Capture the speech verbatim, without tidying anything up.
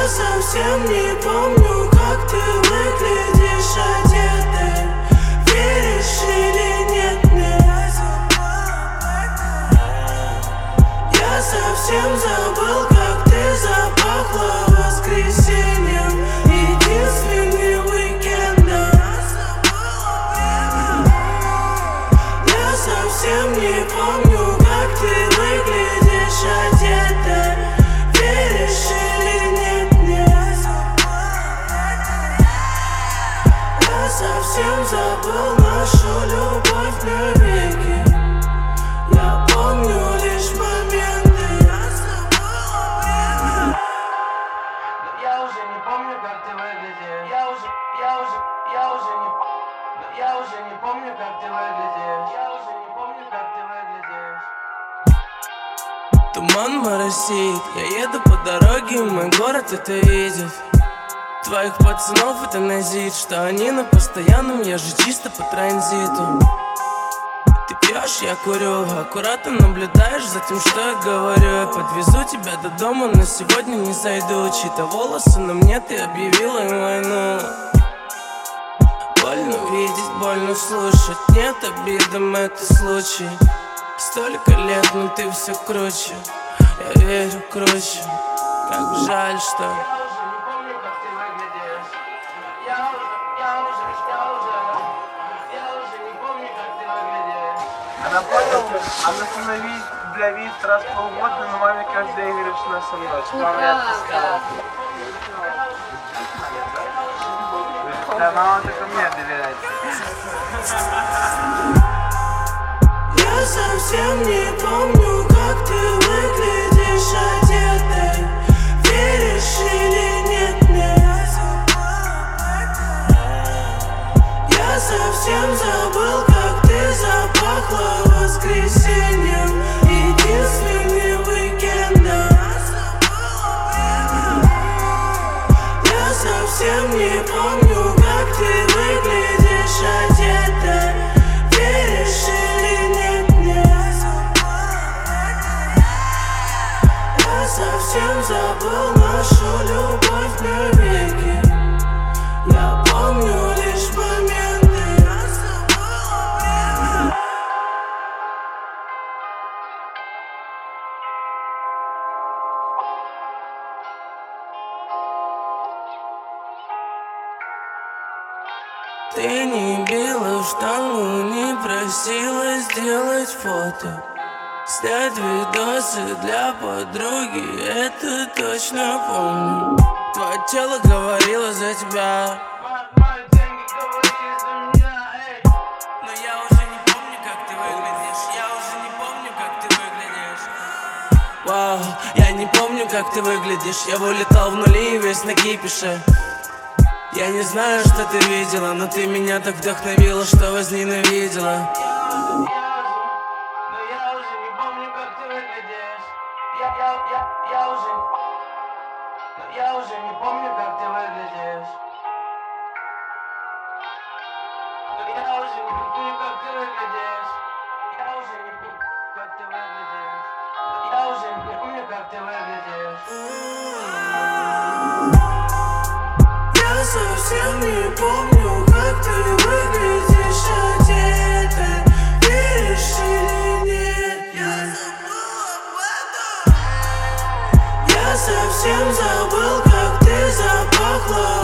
Я совсем не помню, как ты выглядишь одетой. Веришь или нет мне? Я совсем забыл, как ты запахла воскресеньем, единственным уикендом. Я совсем не помню, как ты выглядишь одетой. Веришь или нет мне? Я совсем забыл нашу любовь навеки. Я помню лишь моменты. Но я уже не помню, как ты выглядишь. Я уже, я уже, я уже не Но я уже не помню, как ты выглядишь. Я уже не помню, как ты выглядишь. Туман моросит, я еду по дороге, мой город это видит. Твоих пацанов это назит, что они на постоянном, я же чисто по транзиту. Ты пьешь, я курю, аккуратно наблюдаешь за тем, что я говорю. Я подвезу тебя до дома, но сегодня не зайду. Чьи-то волосы на мне, ты объявила им войну. Больно видеть, больно слушать, нет обидам, это случай. Столько лет, но ты все круче, я верю круче. Как жаль, что я уже не помню, как ты выглядишь. Я уже, я уже, я уже Я уже не помню, как ты выглядишь. Она поняла, она становись для вид раз в полгода, но маме каждый день говорит, что она со мной. Мама, я отпускала. Да, мама только мне доверяет. Я совсем не помню, как ты выглядишь одетой. Веришь или нет мне? Я совсем забыл, как ты запахла воскресеньем, единственным уикендом. Я совсем не помню, как ты выглядишь одетой. Веришь или нет мне? Я совсем забыл нашу любовь навеки. Я помню лишь моменты. Ты не била в штангу, не просила сделать фото, снять видосы для подруги, это точно помню. Твое тело говорило за тебя, но я уже не помню, как ты выглядишь. Я уже не помню, как ты выглядишь. Вау, я не помню, как ты выглядишь. Я вылетал в нули и весь на кипише. Я не знаю, что ты видела, но ты меня так вдохновила, что возненавидела. Но я уже не помню, как ты выглядишь. Я, я, я, я уже Но я уже не помню, как ты выглядишь. Но я уже не помню, как ты выглядишь. Я уже не помню, как ты выглядишь. Но я уже не помню, как ты выглядишь. Я совсем не помню, как ты выглядишь одетой. Веришь или нет? Я забыл об этом. Я совсем забыл, как ты запахла